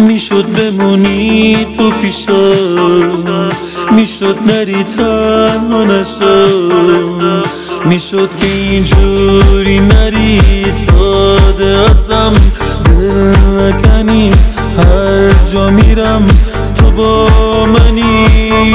میشد بمونی تو پیشم، میشد نری تنها نشم، میشد که اینجوری نری ساده ازم دل نکنی. هر جا میرم تو با منی،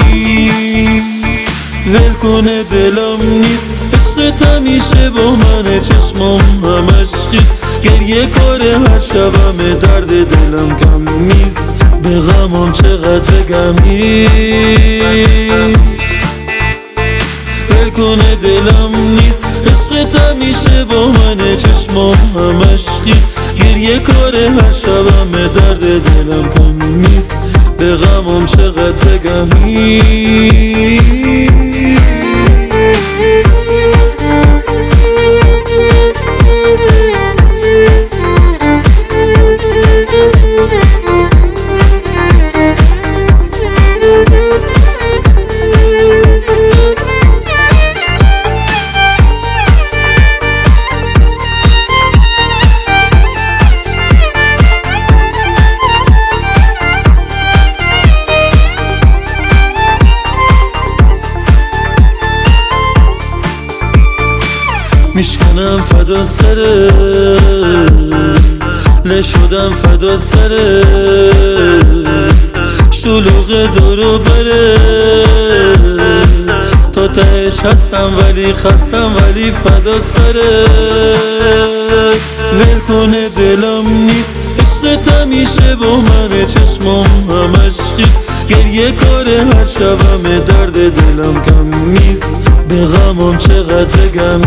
ول کنه دلم نیست عشقت همیشه با منه. چشمام همش خیس گریه کاره هر شبم درد دلم کم نیست. به غمم چقدر گمیست، ول کنه دلم نیست عشقت همیشه با منه. چشمام همش خیس گریه کاره هر شبم درد دلم کم نیست. به غمم چقدر گمیست. میشکنم فدا سره، نشدم فدا سره، شلوغ دورو بره. تا تهش هستم ولی خستم ولی فدا سره. ول کنه دلم نیست عشقت همیشه با منه. چشمام همش خیس گریه کاره هر شبم درد دلم کم نیست. به غمم چقدر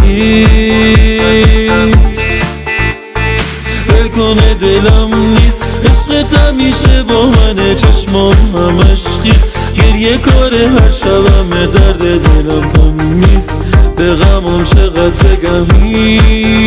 گمیست، ول کنه دلم نیست عشقت همیشه با منه. چشمام همش خیس گریه کاره هر شبم درد دلم کم نیست. به غمم چقدر گمیست.